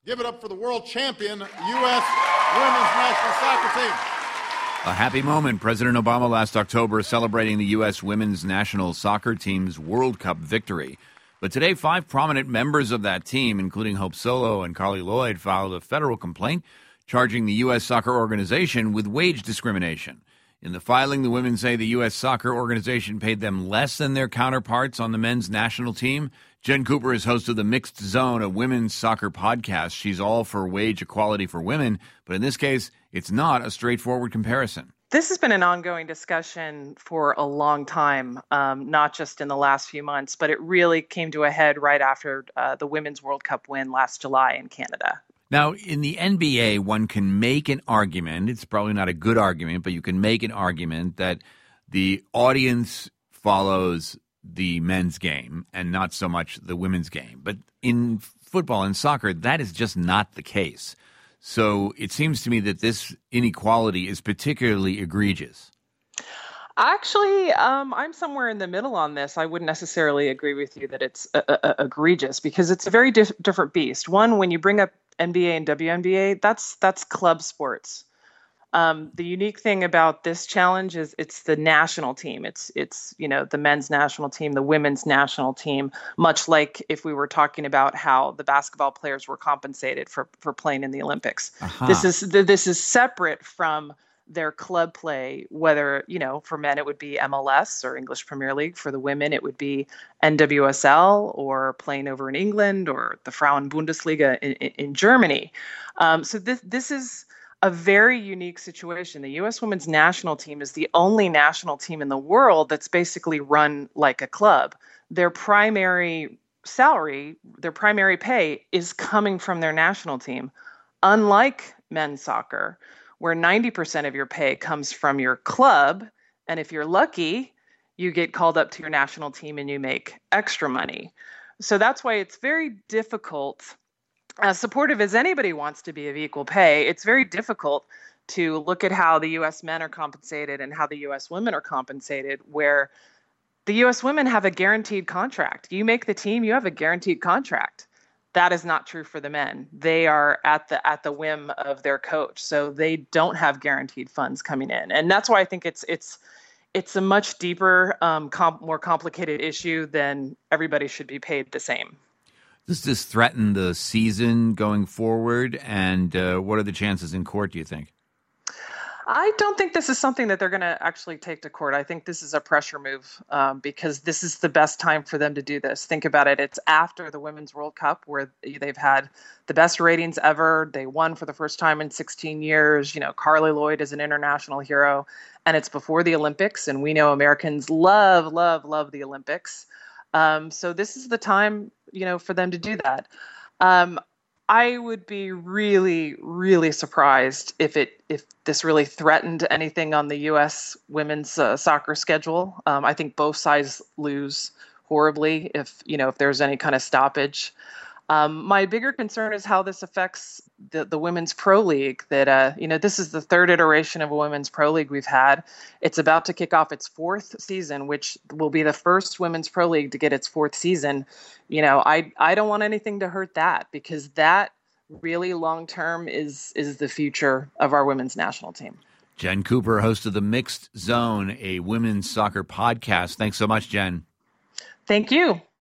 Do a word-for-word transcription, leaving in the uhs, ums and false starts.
Give it up for the world champion U S women's national soccer team. A happy moment. President Obama last October celebrating the U S women's national soccer team's World Cup victory. But today, five prominent members of that team, including Hope Solo and Carly Lloyd, filed a federal complaint charging the U S soccer organization with wage discrimination. In the filing, the women say the U S soccer organization paid them less than their counterparts on the men's national team. Jen Cooper is host of the Mixed Zone, a women's soccer podcast. She's all for wage equality for women, but in this case, it's not a straightforward comparison. This has been an ongoing discussion for a long time, um, not just in the last few months, but it really came to a head right after uh, the Women's World Cup win last July in Canada. Now, in the N B A, one can make an argument, it's probably not a good argument, but you can make an argument that the audience follows the men's game and not so much the women's game. But in football and soccer, that is just not the case. So it seems to me that this inequality is particularly egregious. Actually, um, I'm somewhere in the middle on this. I wouldn't necessarily agree with you that it's uh, uh, egregious because it's a very dif- different beast. One, when you bring up N B A and W N B A, that's that's club sports. Um, the unique thing about this challenge is it's the national team. It's it's you know the men's national team, the women's national team. Much like if we were talking about how the basketball players were compensated for for playing in the Olympics. Uh-huh. This is this is separate from their club play, whether, you know, for men, it would be M L S or English Premier League. For the women, it would be N W S L or playing over in England or the Frauen Bundesliga in, in, in Germany. Um, so this this is a very unique situation. The U S women's national team is the only national team in the world that's basically run like a club. Their primary salary, their primary pay is coming from their national team, unlike men's soccer, where ninety percent of your pay comes from your club. And if you're lucky, you get called up to your national team and you make extra money. So that's why it's very difficult, as supportive as anybody wants to be of equal pay, it's very difficult to look at how the U S men are compensated and how the U S women are compensated, where the U S women have a guaranteed contract. You make the team, you have a guaranteed contract. That is not true for the men. They are at the at the whim of their coach, so they don't have guaranteed funds coming in, and that's why I think it's it's it's a much deeper, um, comp, more complicated issue than everybody should be paid the same. Does this threaten the season going forward, and uh, what are the chances in court, do you think? I don't think this is something that they're going to actually take to court. I think this is a pressure move um, because this is the best time for them to do this. Think about it. It's after the Women's World Cup where they've had the best ratings ever. They won for the first time in sixteen years. You know, Carly Lloyd is an international hero, and it's before the Olympics. And we know Americans love, love, love the Olympics. Um, so this is the time, you know, for them to do that. Um, I would be really, really surprised if it if this really threatened anything on the U S women's uh, soccer schedule. Um, I think both sides lose horribly if you know if there's any kind of stoppage. Um, my bigger concern is how this affects the, the Women's Pro League. That uh, you know this is the third iteration of a Women's Pro League we've had. It's about to kick off its fourth season, which will be the first Women's Pro League to get its fourth season. You know, I I don't want anything to hurt that because that really long term is is the future of our women's national team. Jen Cooper, host of the Mixed Zone, a women's soccer podcast. Thanks so much, Jen. Thank you.